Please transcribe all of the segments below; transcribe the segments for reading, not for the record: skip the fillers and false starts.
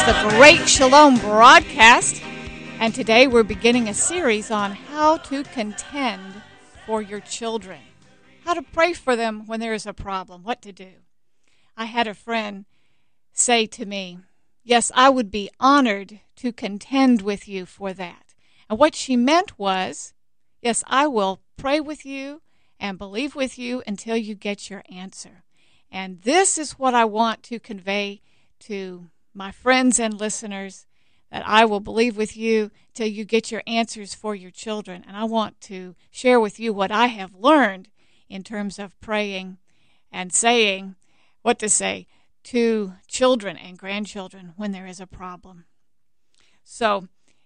is the Great Shalom broadcast, and today we're beginning a series on how to contend for your children, how to pray for them when there is a problem, what to do. I had a friend say to me, yes, I would be honored to contend with you for that. And what she meant was, yes, I will pray with you and believe with you until you get your answer. And this is what I want to convey to my friends and listeners, that I will believe with you till you get your answers for your children. And I want to share with you what I have learned in terms of praying and saying what to say to children and grandchildren when there is a problem. So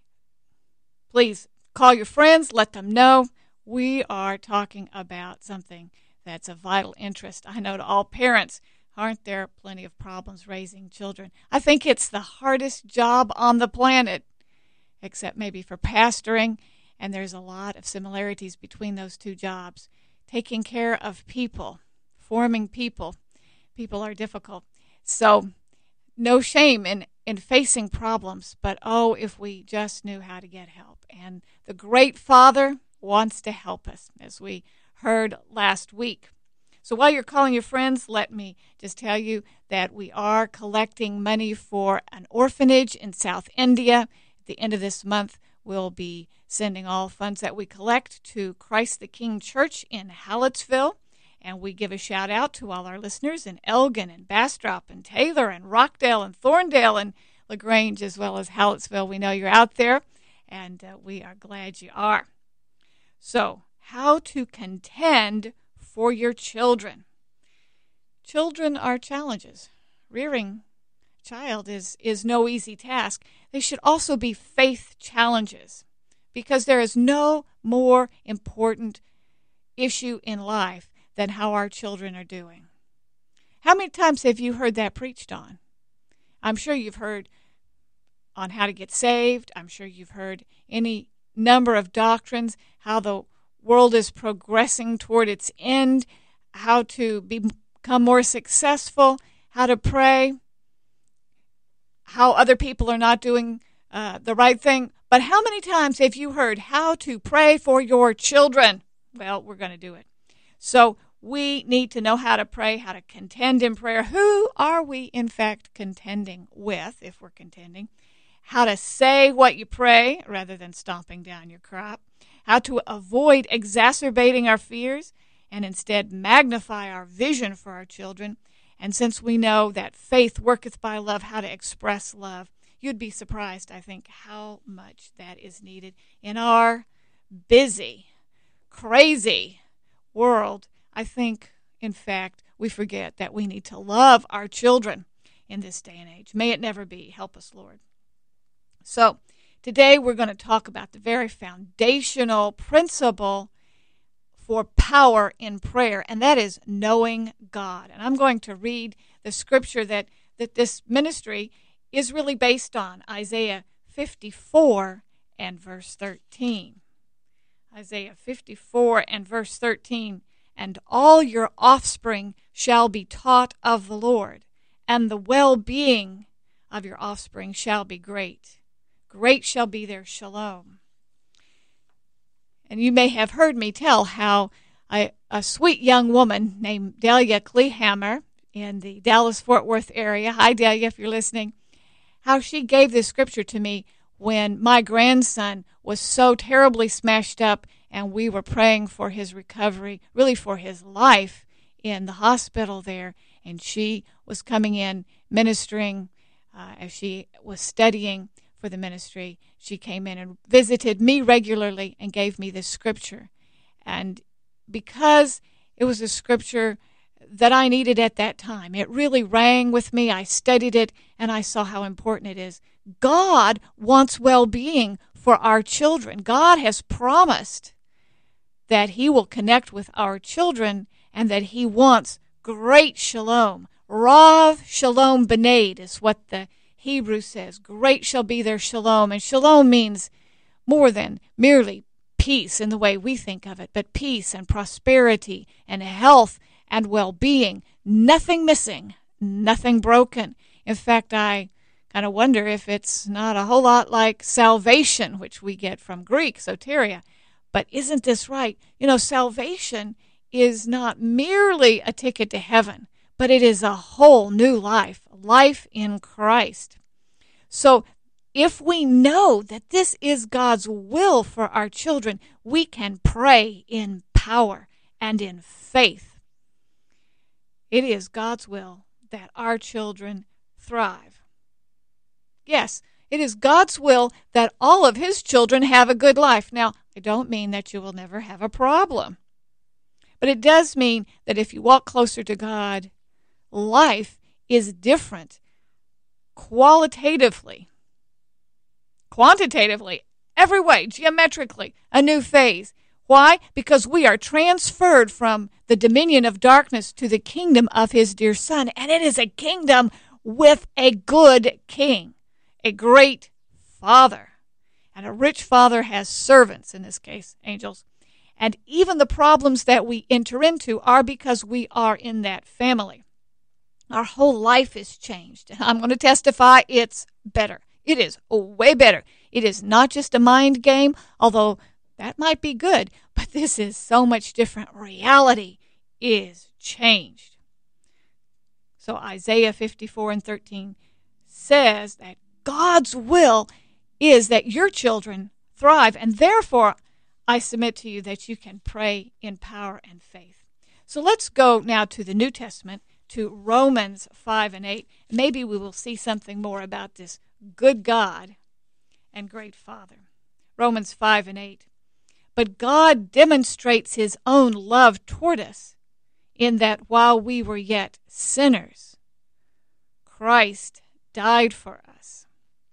please call your friends, let them know we are talking about something that's of vital interest. I know to all parents, aren't there plenty of problems raising children? I think it's the hardest job on the planet, except maybe for pastoring, and there's a lot of similarities between those two jobs. Taking care of people, forming people. People are difficult. So no shame in facing problems, but if we just knew how to get help. And the great Father wants to help us, as we heard last week. So while you're calling your friends, let me just tell you that we are collecting money for an orphanage in South India. At the end of this month, we'll be sending all funds that we collect to Christ the King Church in Hallettsville. And we give a shout out to all our listeners in Elgin and Bastrop and Taylor and Rockdale and Thorndale and LaGrange, as well as Hallettsville. We know you're out there, and we are glad you are. So, how to contend for your children. Children are challenges. Rearing a child is no easy task. They should also be faith challenges, because there is no more important issue in life than how our children are doing. How many times have you heard that preached on? I'm sure you've heard on how to get saved. I'm sure you've heard any number of doctrines, how the world is progressing toward its end, how to become more successful, how to pray, how other people are not doing the right thing. But how many times have you heard how to pray for your children? Well, we're going to do it. So we need to know how to pray, how to contend in prayer. Who are we, in fact, contending with, if we're contending? How to say what you pray rather than stomping down your crop. How to avoid exacerbating our fears and instead magnify our vision for our children. And since we know that faith worketh by love, how to express love. You'd be surprised, I think, how much that is needed in our busy, crazy world. I think, in fact, we forget that we need to love our children in this day and age. May it never be. Help us, Lord. So, today we're going to talk about the very foundational principle for power in prayer, and that is knowing God. And I'm going to read the scripture that this ministry is really based on, Isaiah 54 and verse 13. Isaiah 54 and verse 13, and all your offspring shall be taught of the Lord, and the well-being of your offspring shall be great. Great shall be their shalom. And you may have heard me tell how a sweet young woman named Delia Kleehammer in the Dallas-Fort Worth area, hi Delia if you're listening, how she gave this scripture to me when my grandson was so terribly smashed up and we were praying for his recovery, really for his life in the hospital there. And she was coming in ministering as she was studying for the ministry. She came in and visited me regularly and gave me this scripture. And because it was a scripture that I needed at that time, it really rang with me. I studied it and I saw how important it is. God wants well-being for our children. God has promised that he will connect with our children and that he wants great shalom. Rav Shalom Beneid is what the Hebrew says. Great shall be their shalom. And shalom means more than merely peace in the way we think of it, but peace and prosperity and health and well-being. Nothing missing, nothing broken. In fact, I And I wonder if it's not a whole lot like salvation, which we get from Greek, soteria. But isn't this right? Salvation is not merely a ticket to heaven, but it is a whole new life in Christ. So if we know that this is God's will for our children, we can pray in power and in faith. It is God's will that our children thrive. Yes, it is God's will that all of His children have a good life. Now, I don't mean that you will never have a problem, but it does mean that if you walk closer to God, life is different qualitatively, quantitatively, every way, geometrically, a new phase. Why? Because we are transferred from the dominion of darkness to the kingdom of His dear Son, and it is a kingdom with a good king, a great father. And a rich father has servants, in this case, angels. And even the problems that we enter into are because we are in that family. Our whole life is changed. And I'm going to testify it's better. It is way better. It is not just a mind game, although that might be good, but this is so much different. Reality is changed. So Isaiah 54:13 says that God's will is that your children thrive, and therefore I submit to you that you can pray in power and faith. So let's go now to the New Testament, to Romans 5 and 8. Maybe we will see something more about this good God and great Father. Romans 5 and 8. But God demonstrates His own love toward us in that while we were yet sinners, Christ died for us.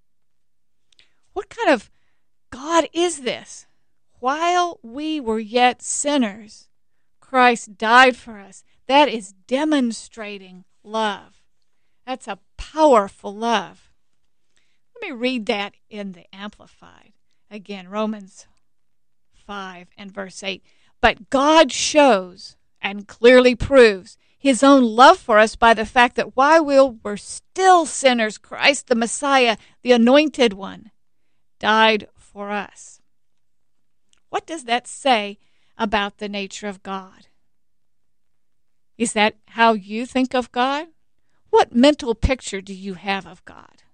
What kind of God is this? While we were yet sinners, Christ died for us. That is demonstrating love. That's a powerful love. Let me read that in the Amplified. Again, Romans 5 and verse 8. But God shows and clearly proves His own love for us by the fact that while we were still sinners, Christ the Messiah, the Anointed One, died for us. What does that say about the nature of God? Is that how you think of God? What mental picture do you have of God?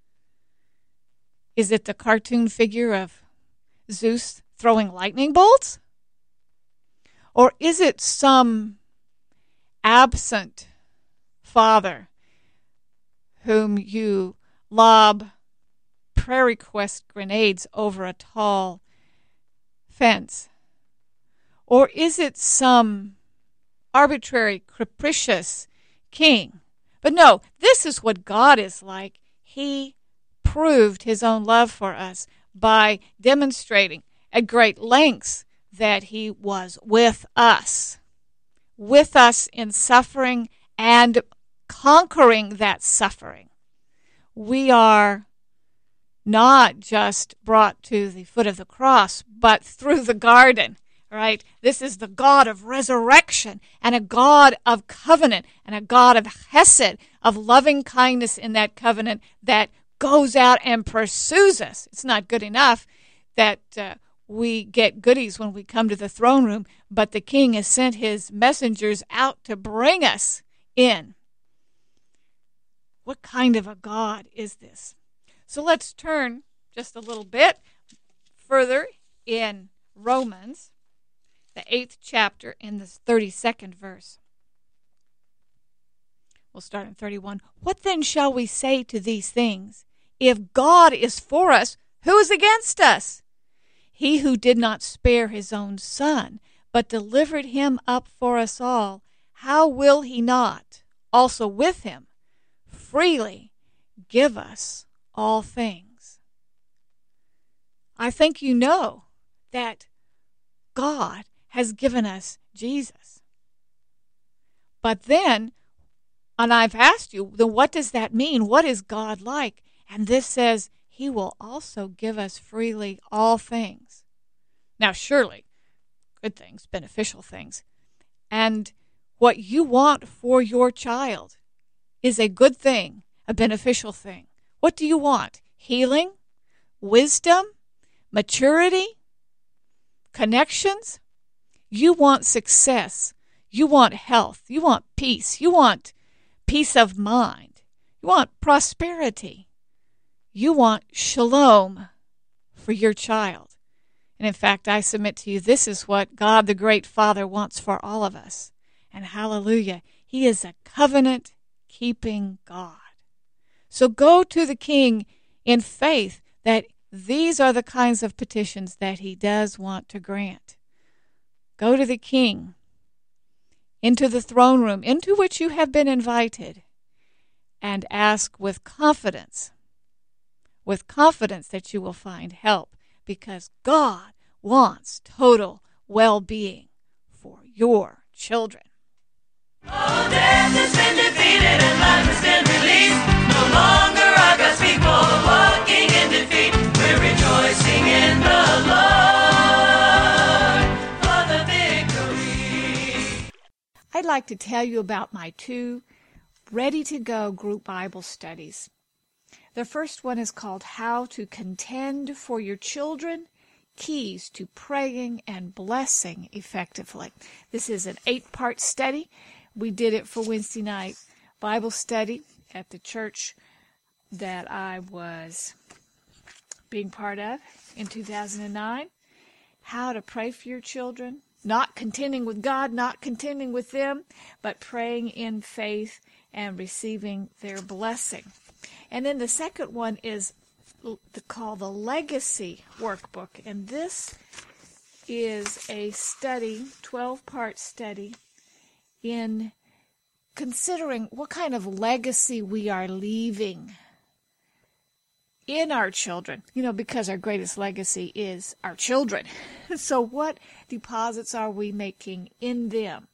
Is it the cartoon figure of Zeus throwing lightning bolts? Or is it some absent father whom you lob Prairie Quest grenades over a tall fence? Or is it some arbitrary, capricious king? But no, this is what God is like. He proved His own love for us by demonstrating at great lengths that He was with us in suffering and conquering that suffering. We are not just brought to the foot of the cross, but through the garden, right? This is the God of resurrection and a God of covenant and a God of hesed, of loving kindness in that covenant that goes out and pursues us. It's not good enough that we get goodies when we come to the throne room, but the King has sent His messengers out to bring us in. What kind of a God is this? So let's turn just a little bit further in Romans, the 8th chapter, in the 32nd verse. We'll start in 31. What then shall we say to these things? If God is for us, who is against us? He who did not spare His own Son, but delivered Him up for us all, how will He not also with Him freely give us all things? I think you know that God has given us Jesus. But then, and I've asked you, then what does that mean? What is God like? And this says He will also give us freely all things. Now, surely, good things, beneficial things. And what you want for your child is a good thing, a beneficial thing. What do you want? Healing? Wisdom? Maturity? Connections? You want success. You want health. You want peace. You want peace of mind. You want prosperity. You want shalom for your child. And in fact, I submit to you, this is what God, the great Father, wants for all of us. And hallelujah, He is a covenant-keeping God. So go to the King in faith that these are the kinds of petitions that He does want to grant. Go to the King, into the throne room, into which you have been invited, and ask with confidence that you will find help, because God wants total well-being for your children. Oh, death has been defeated and life has been released. No longer are God's people walking in defeat. We're rejoicing in the Lord for the victory. I'd like to tell you about my 2 ready-to-go group Bible studies. The first one is called How to Contend for Your Children, Keys to Praying and Blessing Effectively. This is an 8-part study. We did it for Wednesday night Bible study at the church that I was being part of in 2009. How to pray for your children, not contending with God, not contending with them, but praying in faith and receiving their blessing. And then the second one is called the Legacy Workbook. And this is a study, 12-part study, in considering what kind of legacy we are leaving in our children, because our greatest legacy is our children. So what deposits are we making in them?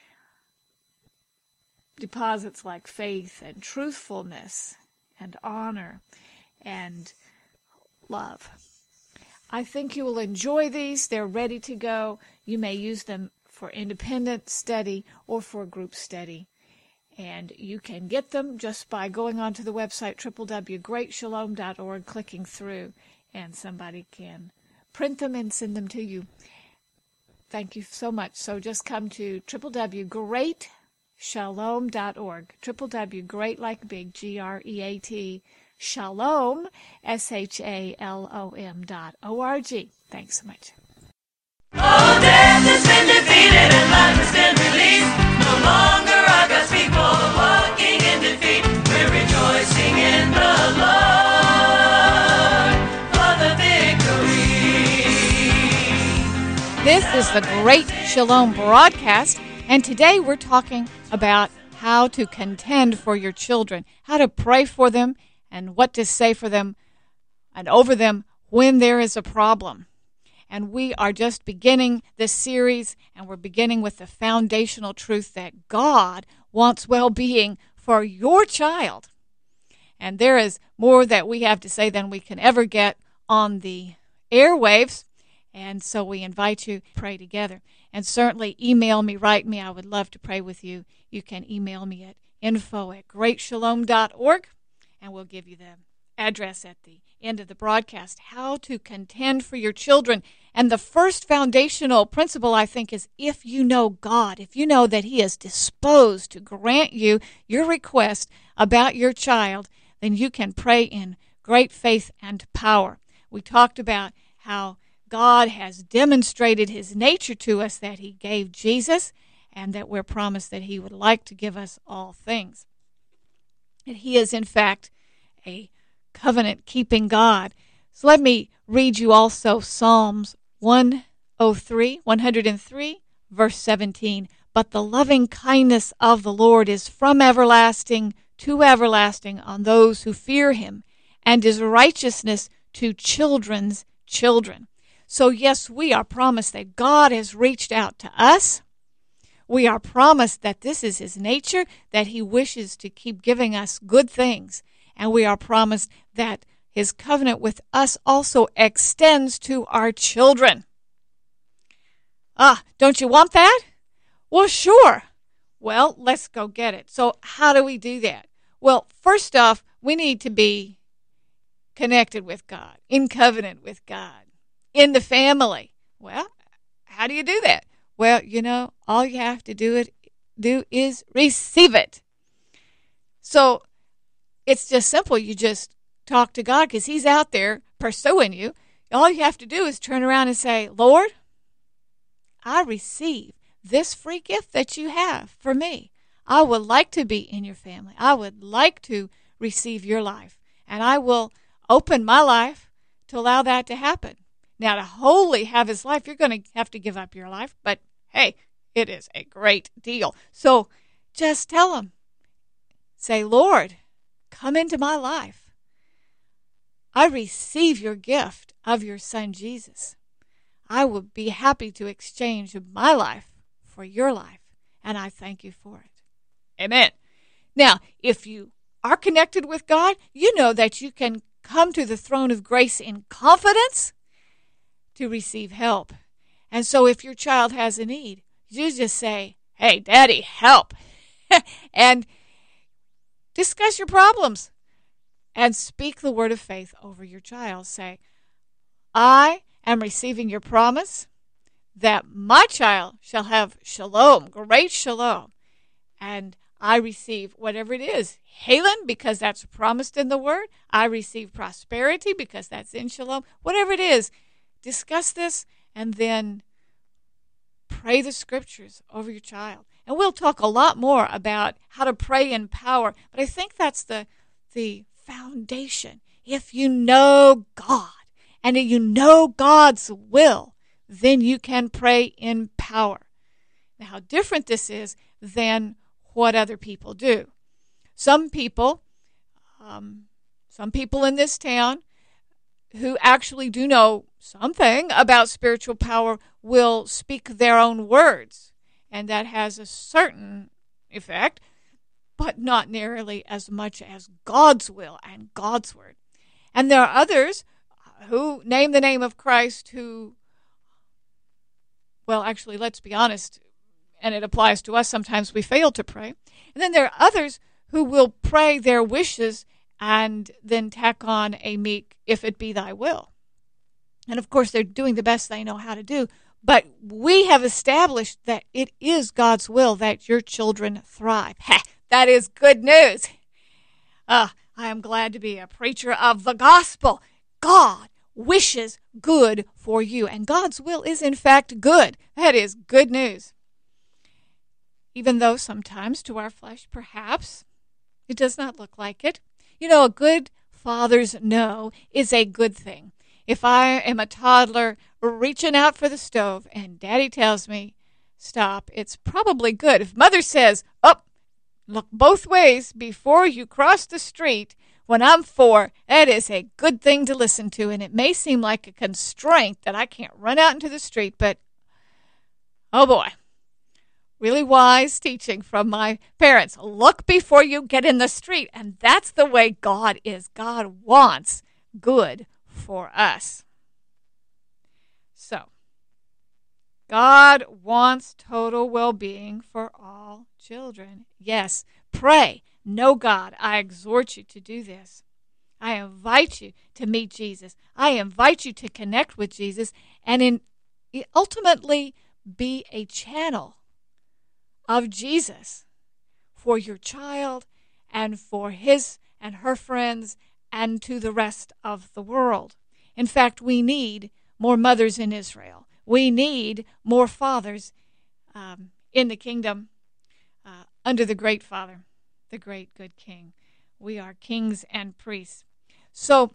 Deposits like faith and truthfulness and honor and love. I think you will enjoy these. They're ready to go. You may use them for independent study or for group study. And you can get them just by going onto the website www.greatshalom.org, clicking through, and somebody can print them and send them to you. Thank you so much. So just come to www.greatshalom.org, www.great like big, Great, shalom, SHALOM.org. Thanks so much. Oh, death has been defeated and life has been released. No longer are God's people walking in defeat. We're rejoicing in the Lord for the victory. This is the Great Shalom broadcast, and today we're talking about how to contend for your children, how to pray for them, and what to say for them and over them when there is a problem. And we are just beginning this series, and we're beginning with the foundational truth that God wants well-being for your child. And there is more that we have to say than we can ever get on the airwaves. And so we invite you to pray together. And certainly email me, write me. I would love to pray with you. You can email me at info@greatshalom.org, and we'll give you the address at the end of the broadcast. How to contend for your children. And the first foundational principle, I think, is if you know God, if you know that He is disposed to grant you your request about your child, then you can pray in great faith and power. We talked about how God has demonstrated His nature to us, that He gave Jesus, and that we're promised that He would like to give us all things. And He is, in fact, a covenant-keeping God. So let me read you also Psalms 103, verse 17. But the loving kindness of the Lord is from everlasting to everlasting on those who fear Him, and His righteousness to children's children. So yes, we are promised that God has reached out to us. We are promised that this is His nature, that He wishes to keep giving us good things. And we are promised that His covenant with us also extends to our children. Don't you want that? Well, sure. Well, let's go get it. So how do we do that? Well, first off, we need to be connected with God, in covenant with God, in the family. Well, how do you do that? Well, all you have to do is receive it. So it's just simple. You just talk to God because he's out there pursuing you. All you have to do is turn around and say, Lord, I receive this free gift that you have for me. I would like to be in your family. I would like to receive your life. And I will open my life to allow that to happen. Now, to wholly have his life, you're going to have to give up your life. But, hey, it is a great deal. So just tell him. Say, Lord, come into my life. I receive your gift of your son, Jesus. I would be happy to exchange my life for your life, and I thank you for it. Amen. Now, if you are connected with God, you know that you can come to the throne of grace in confidence to receive help. And so if your child has a need, you just say, hey, Daddy, help. And discuss your problems and speak the word of faith over your child. Say, I am receiving your promise that my child shall have shalom, great shalom. And I receive whatever it is. Halen, because that's promised in the word. I receive prosperity because that's in shalom. Whatever it is, discuss this and then pray the scriptures over your child. And we'll talk a lot more about how to pray in power. But I think that's the foundation. If you know God and you know God's will, then you can pray in power. Now, how different this is than what other people do. Some people in this town who actually do know something about spiritual power will speak their own words, and that has a certain effect, but not nearly as much as God's will and God's word. And there are others who name the name of Christ who, well, actually, let's be honest, and it applies to us, sometimes we fail to pray. And then there are others who will pray their wishes and then tack on a meek, if it be thy will. And of course, they're doing the best they know how to do. But we have established that it is God's will that your children thrive. Ha! That is good news. I am glad to be a preacher of the gospel. God wishes good for you, and God's will is in fact good. That is good news. Even though sometimes to our flesh, perhaps, it does not look like it. A good father's no is a good thing. If I am a toddler reaching out for the stove and Daddy tells me, stop, it's probably good. If Mother says, look both ways before you cross the street when I'm 4, that is a good thing to listen to. And it may seem like a constraint that I can't run out into the street, but, oh boy, really wise teaching from my parents. Look before you get in the street. And that's the way God is. God wants good for us. So, God wants total well-being for all children. Yes, pray. Know God. I exhort you to do this. I invite you to meet Jesus. I invite you to connect with Jesus and ultimately be a channel of Jesus for your child and for his and her friends and to the rest of the world. In fact, we need more mothers in Israel. We need more fathers in the kingdom under the great Father, the great good King. We are kings and priests. So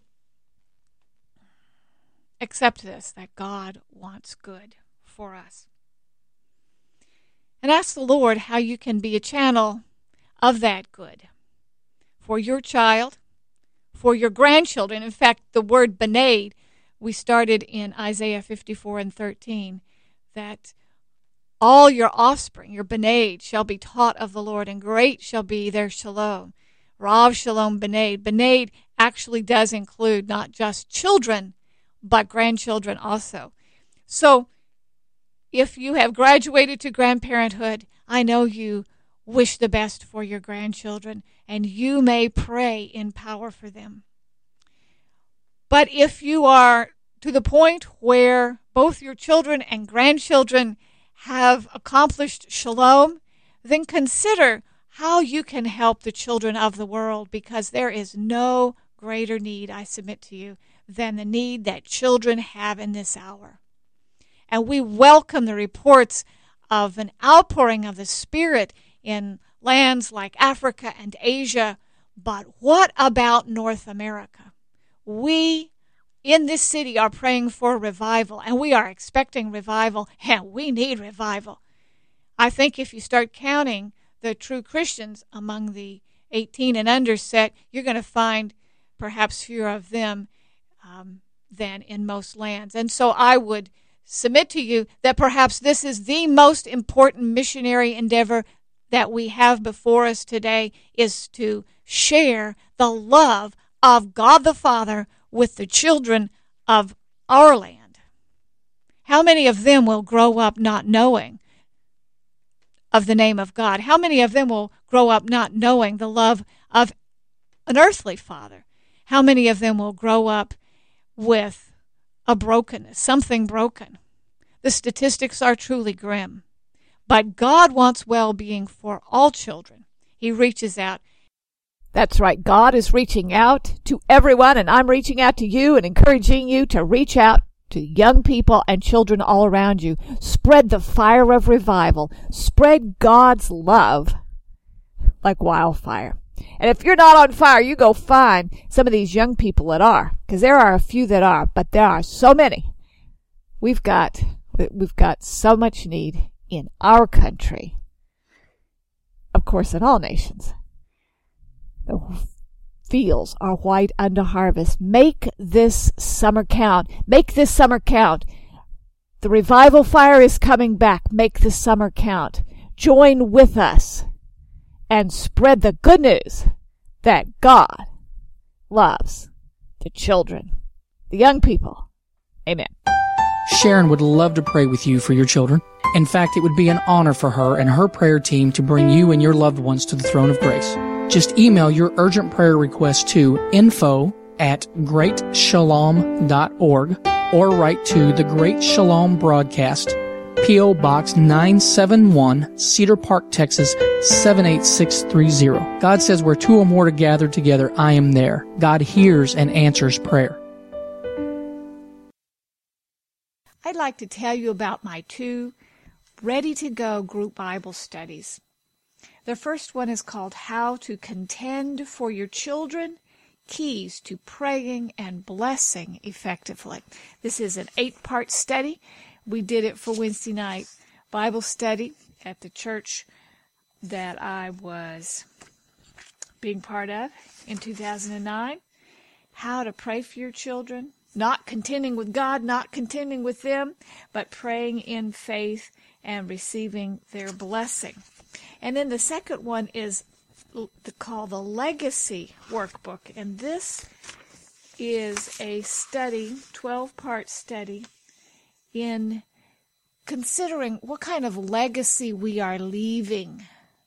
accept this, that God wants good for us. And ask the Lord how you can be a channel of that good for your child, for your grandchildren. In fact, the word bened, we started in Isaiah 54:13, that all your offspring, your bened, shall be taught of the Lord, and great shall be their shalom. Rav shalom bened. Bened actually does include not just children, but grandchildren also. So, if you have graduated to grandparenthood, I know you wish the best for your grandchildren, and you may pray in power for them. But if you are to the point where both your children and grandchildren have accomplished shalom, then consider how you can help the children of the world, because there is no greater need, I submit to you, than the need that children have in this hour. And we welcome the reports of an outpouring of the Spirit in lands like Africa and Asia. But what about North America? We in this city are praying for revival, and we are expecting revival, and we need revival. I think if you start counting the true Christians among the 18 and under set, you're going to find perhaps fewer of them than in most lands. And so I would submit to you that perhaps this is the most important missionary endeavor that we have before us today, is to share the love of God the Father with the children of our land. How many of them will grow up not knowing of the name of God? How many of them will grow up not knowing the love of an earthly father? How many of them will grow up with a brokenness, something broken? The statistics are truly grim. But God wants well-being for all children. He reaches out. That's right. God is reaching out to everyone, and I'm reaching out to you and encouraging you to reach out to young people and children all around you. Spread the fire of revival. Spread God's love like wildfire. And if you're not on fire, you go find some of these young people that are, because there are a few that are, but there are so many. We've got so much need in our country, of course, in all nations. The fields are white unto harvest. Make this summer count. Make this summer count. The revival fire is coming back. Make this summer count. Join with us and spread the good news that God loves the children, the young people. Amen. Sharon would love to pray with you for your children. In fact, it would be an honor for her and her prayer team to bring you and your loved ones to the throne of grace. Just email your urgent prayer request to info@greatshalom.org or write to the Great Shalom Broadcast, P.O. Box 971, Cedar Park, Texas 78630. God says where two or more are gathered together, I am there. God hears and answers prayer. I'd like to tell you about my two ready-to-go group Bible studies. The first one is called How to Contend for Your Children, Keys to Praying and Blessing Effectively. This is an 8-part study. We did it for Wednesday night Bible study at the church that I was being part of in 2009. How to pray for your children, not contending with God, not contending with them, but praying in faith and receiving their blessing. And then the second one is called the Legacy Workbook. And this is a study, 12-part study, in considering what kind of legacy we are leaving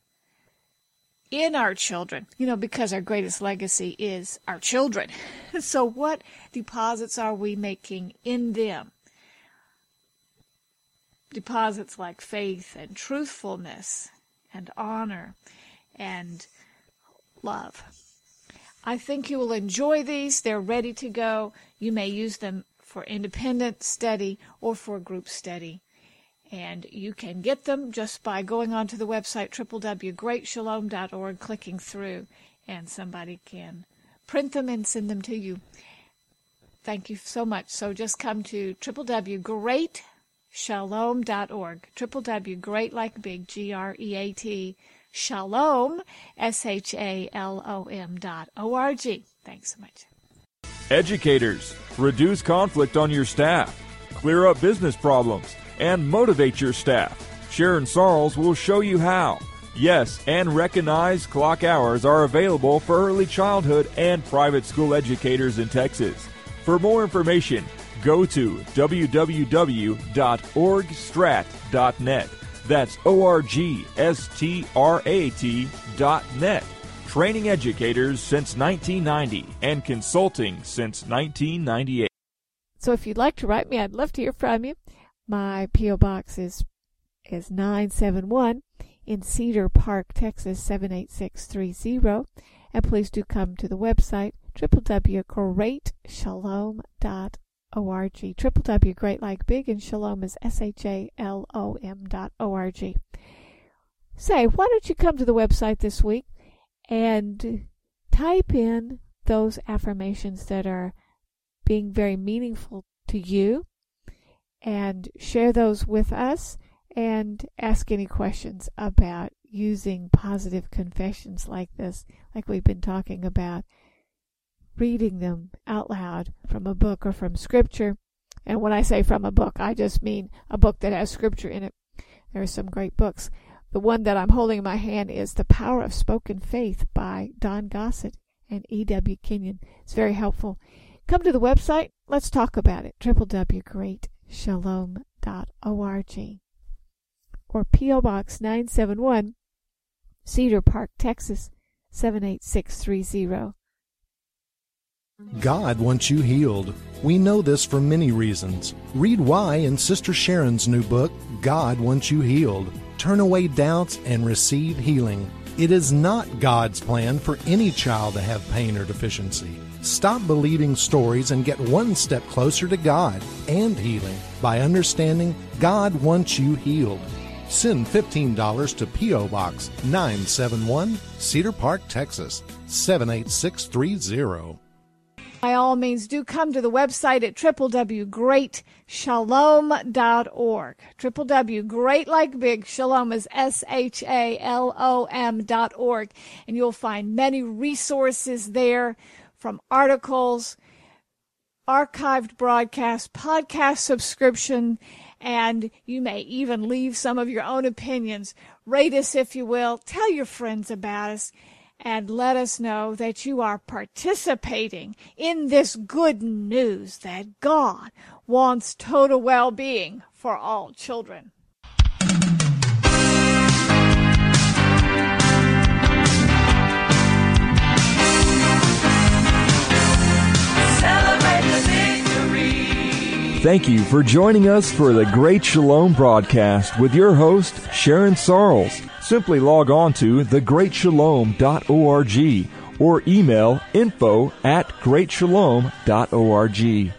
in our children, because our greatest legacy is our children. So what deposits are we making in them? Deposits like faith and truthfulness and honor and love. I think you will enjoy these. They're ready to go. You may use them for independent study or for group study. And you can get them just by going onto the website www.greatshalom.org, clicking through, and somebody can print them and send them to you. Thank you so much. So just come to www.greatshalom.org, www.great like big, Great, shalom, SHALOM.org. Thanks so much. Educators, reduce conflict on your staff, clear up business problems, and motivate your staff. Sharon Sarles will show you how. Yes, and recognized clock hours are available for early childhood and private school educators in Texas. For more information, go to www.orgstrat.net. That's ORGSTRAT.net. training educators since 1990 and consulting since 1998. So if you'd like to write me, I'd love to hear from you. My P.O. Box is 971 in Cedar Park, Texas, 78630. And please do come to the website, www.greatshalom.org. www.great like big and shalom is SHALOM.org. Say, why don't you come to the website this week and type in those affirmations that are being very meaningful to you and share those with us and ask any questions about using positive confessions like this, like we've been talking about, reading them out loud from a book or from Scripture. And when I say from a book, I just mean a book that has Scripture in it. There are some great books. The one that I'm holding in my hand is The Power of Spoken Faith by Don Gossett and E.W. Kenyon. It's very helpful. Come to the website. Let's talk about it. www.greatshalom.org or P.O. Box 971, Cedar Park, Texas, 78630. God wants you healed. We know this for many reasons. Read why in Sister Sharon's new book, God Wants You Healed. Turn away doubts and receive healing. It is not God's plan for any child to have pain or deficiency. Stop believing stories and get one step closer to God and healing by understanding God wants you healed. Send $15 to P.O. Box 971, Cedar Park, Texas, 78630. By all means, do come to the website at www.greatshalom.org. www.great like big, shalom is SHALOM.org. And you'll find many resources there, from articles, archived broadcasts, podcast subscription, and you may even leave some of your own opinions. Rate us if you will. Tell your friends about us. And let us know that you are participating in this good news that God wants total well-being for all children. Celebrate the victory. Thank you for joining us for the Great Shalom broadcast with your host, Sharon Sarles. Simply log on to thegreatshalom.org or email info@greatshalom.org.